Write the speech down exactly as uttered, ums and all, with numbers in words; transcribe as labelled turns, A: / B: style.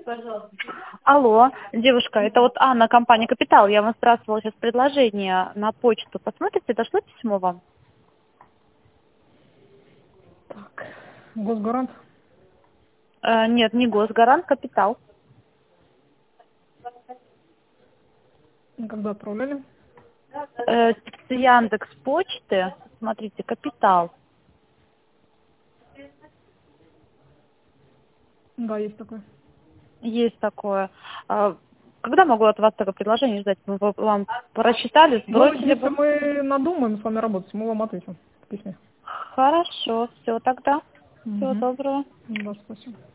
A: Алло, девушка, это вот Анна, компания «Капитал». Я вам сбрасывала сейчас предложение на почту. Посмотрите, дошло письмо вам?
B: Так, Госгарант.
A: Э, нет, не Госгарант, «Капитал».
B: Когда отправляли?
A: Э, с Яндекс почты, смотрите, «Капитал».
B: Да, есть такое.
A: Есть такое. А когда могу от вас такое предложение ждать? Мы бы вам прочитали,
B: Ну,
A: сбросили
B: если
A: бы?
B: мы надумаем с вами работать, мы вам ответим в письме.
A: Хорошо, все тогда. Всего
B: Угу.
A: доброго.
B: Да, спасибо.